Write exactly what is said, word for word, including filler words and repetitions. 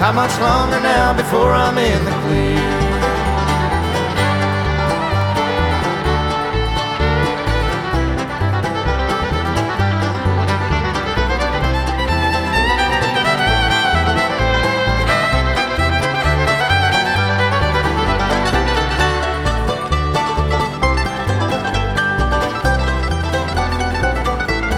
How much longer now before I'm in the clear?